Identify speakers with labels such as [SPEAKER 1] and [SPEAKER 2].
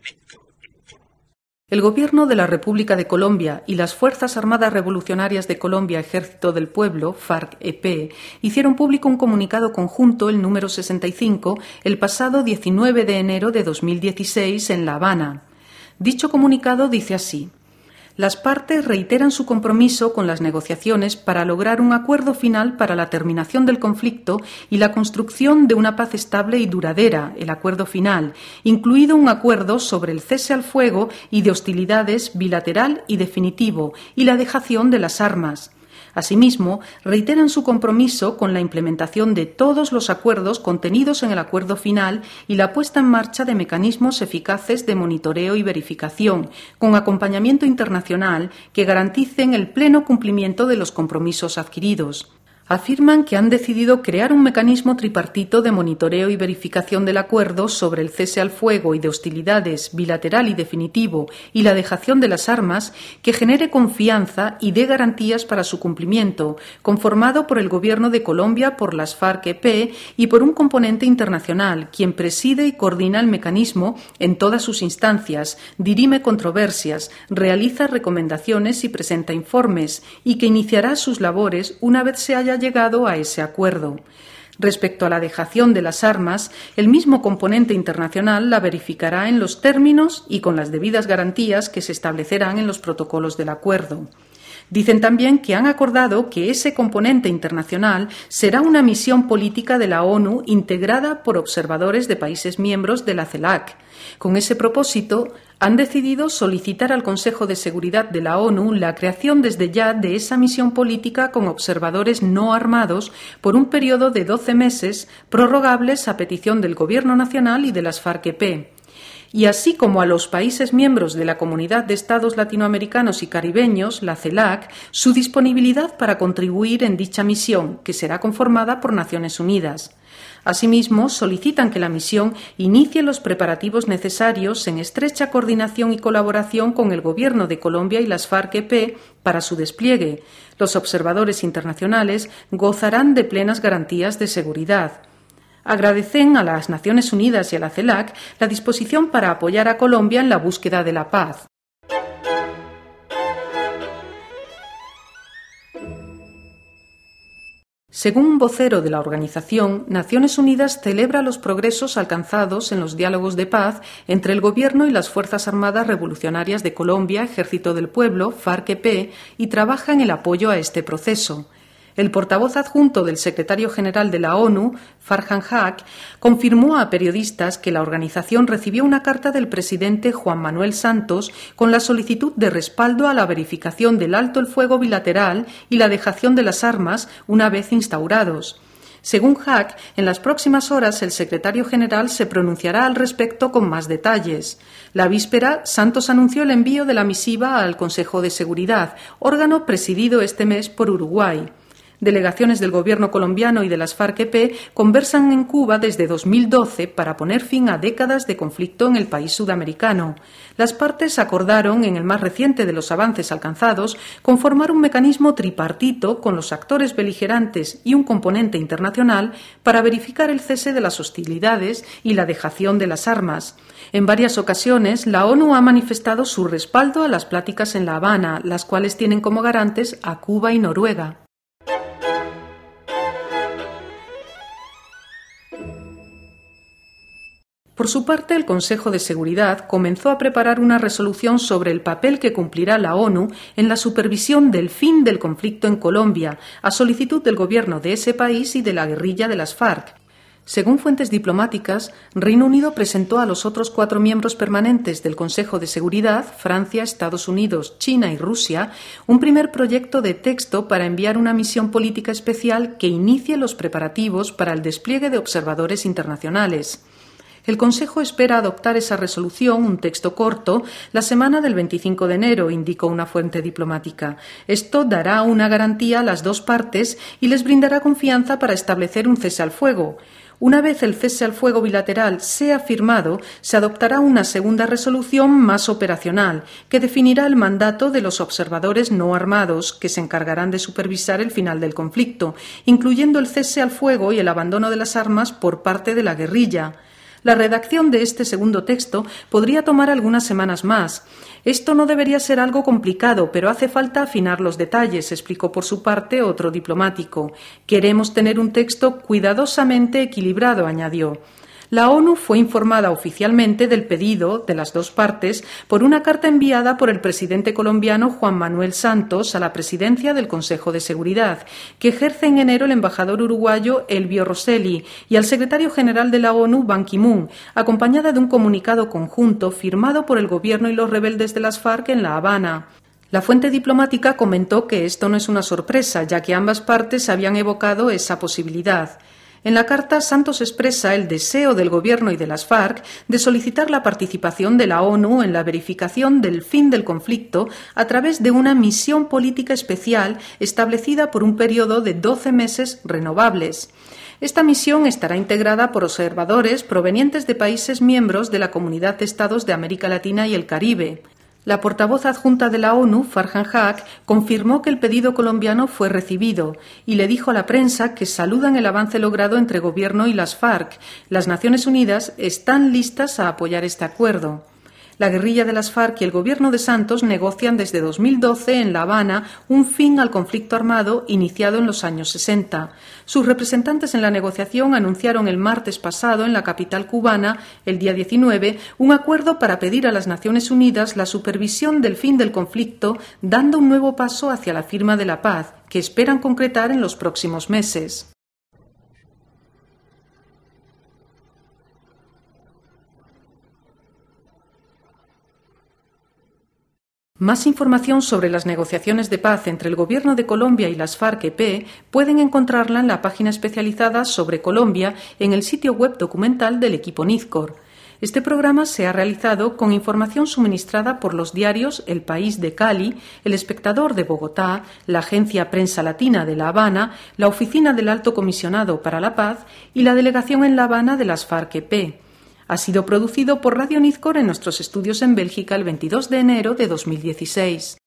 [SPEAKER 1] El Gobierno de la República de Colombia y las Fuerzas Armadas Revolucionarias de Colombia, Ejército del Pueblo, FARC-EP, hicieron público un comunicado conjunto, el número 65, el pasado 19 de enero de 2016 en La Habana. Dicho comunicado dice así: las partes reiteran su compromiso con las negociaciones para lograr un acuerdo final para la terminación del conflicto y la construcción de una paz estable y duradera, el acuerdo final, incluido un acuerdo sobre el cese al fuego y de hostilidades bilateral y definitivo y la dejación de las armas. Asimismo, reiteran su compromiso con la implementación de todos los acuerdos contenidos en el acuerdo final y la puesta en marcha de mecanismos eficaces de monitoreo y verificación, con acompañamiento internacional que garanticen el pleno cumplimiento de los compromisos adquiridos. Afirman que han decidido crear un mecanismo tripartito de monitoreo y verificación del acuerdo sobre el cese al fuego y de hostilidades bilateral y definitivo y la dejación de las armas que genere confianza y dé garantías para su cumplimiento, conformado por el Gobierno de Colombia, por las FARC-EP y por un componente internacional, quien preside y coordina el mecanismo en todas sus instancias, dirime controversias, realiza recomendaciones y presenta informes, y que iniciará sus labores una vez se haya llegado a ese acuerdo. Respecto a la dejación de las armas, el mismo componente internacional la verificará en los términos y con las debidas garantías que se establecerán en los protocolos del acuerdo. Dicen también que han acordado que ese componente internacional será una misión política de la ONU integrada por observadores de países miembros de la CELAC. Con ese propósito, han decidido solicitar al Consejo de Seguridad de la ONU la creación desde ya de esa misión política con observadores no armados por un periodo de 12 meses, prorrogables a petición del Gobierno Nacional y de las FARC-EP. Y así como a los países miembros de la Comunidad de Estados Latinoamericanos y Caribeños, la CELAC, su disponibilidad para contribuir en dicha misión, que será conformada por Naciones Unidas. Asimismo, solicitan que la misión inicie los preparativos necesarios en estrecha coordinación y colaboración con el Gobierno de Colombia y las FARC-EP para su despliegue. Los observadores internacionales gozarán de plenas garantías de seguridad. Agradecen a las Naciones Unidas y a la CELAC la disposición para apoyar a Colombia en la búsqueda de la paz. Según un vocero de la organización, Naciones Unidas celebra los progresos alcanzados en los diálogos de paz entre el Gobierno y las Fuerzas Armadas Revolucionarias de Colombia, Ejército del Pueblo, FARC-EP, y trabaja en el apoyo a este proceso. El portavoz adjunto del secretario general de la ONU, Farhan Haq, confirmó a periodistas que la organización recibió una carta del presidente Juan Manuel Santos con la solicitud de respaldo a la verificación del alto el fuego bilateral y la dejación de las armas una vez instaurados. Según Haq, en las próximas horas el secretario general se pronunciará al respecto con más detalles. La víspera, Santos anunció el envío de la misiva al Consejo de Seguridad, órgano presidido este mes por Uruguay. Delegaciones del gobierno colombiano y de las FARC-EP conversan en Cuba desde 2012 para poner fin a décadas de conflicto en el país sudamericano. Las partes acordaron, en el más reciente de los avances alcanzados, conformar un mecanismo tripartito con los actores beligerantes y un componente internacional para verificar el cese de las hostilidades y la dejación de las armas. En varias ocasiones, la ONU ha manifestado su respaldo a las pláticas en La Habana, las cuales tienen como garantes a Cuba y Noruega. Por su parte, el Consejo de Seguridad comenzó a preparar una resolución sobre el papel que cumplirá la ONU en la supervisión del fin del conflicto en Colombia, a solicitud del gobierno de ese país y de la guerrilla de las FARC. Según fuentes diplomáticas, Reino Unido presentó a los otros 4 miembros permanentes del Consejo de Seguridad, Francia, Estados Unidos, China y Rusia, un primer proyecto de texto para enviar una misión política especial que inicie los preparativos para el despliegue de observadores internacionales. El Consejo espera adoptar esa resolución, un texto corto, la semana del 25 de enero, indicó una fuente diplomática. Esto dará una garantía a las dos partes y les brindará confianza para establecer un cese al fuego. Una vez el cese al fuego bilateral sea firmado, se adoptará una segunda resolución más operacional, que definirá el mandato de los observadores no armados, que se encargarán de supervisar el final del conflicto, incluyendo el cese al fuego y el abandono de las armas por parte de la guerrilla. La redacción de este segundo texto podría tomar algunas semanas más. Esto no debería ser algo complicado, pero hace falta afinar los detalles, explicó por su parte otro diplomático. Queremos tener un texto cuidadosamente equilibrado, añadió. La ONU fue informada oficialmente del pedido de las dos partes por una carta enviada por el presidente colombiano Juan Manuel Santos a la presidencia del Consejo de Seguridad, que ejerce en enero el embajador uruguayo Elvio Rosselli, y al secretario general de la ONU, Ban Ki-moon, acompañada de un comunicado conjunto firmado por el gobierno y los rebeldes de las FARC en La Habana. La fuente diplomática comentó que esto no es una sorpresa, ya que ambas partes habían evocado esa posibilidad. En la carta, Santos expresa el deseo del Gobierno y de las FARC de solicitar la participación de la ONU en la verificación del fin del conflicto a través de una misión política especial establecida por un periodo de 12 meses renovables. Esta misión estará integrada por observadores provenientes de países miembros de la Comunidad de Estados de América Latina y el Caribe. La portavoz adjunta de la ONU, Farhan Haq, confirmó que el pedido colombiano fue recibido y le dijo a la prensa que saludan el avance logrado entre Gobierno y las FARC. Las Naciones Unidas están listas a apoyar este acuerdo. La guerrilla de las FARC y el gobierno de Santos negocian desde 2012 en La Habana un fin al conflicto armado iniciado en los años 60. Sus representantes en la negociación anunciaron el martes pasado en la capital cubana, el día 19, un acuerdo para pedir a las Naciones Unidas la supervisión del fin del conflicto, dando un nuevo paso hacia la firma de la paz, que esperan concretar en los próximos meses. Más información sobre las negociaciones de paz entre el Gobierno de Colombia y las FARC-EP pueden encontrarla en la página especializada sobre Colombia en el sitio web documental del equipo Nizcor. Este programa se ha realizado con información suministrada por los diarios El País de Cali, El Espectador de Bogotá, la Agencia Prensa Latina de La Habana, la Oficina del Alto Comisionado para la Paz y la Delegación en La Habana de las FARC-EP. Ha sido producido por Radio Nizcor en nuestros estudios en Bélgica el 22 de enero de 2016.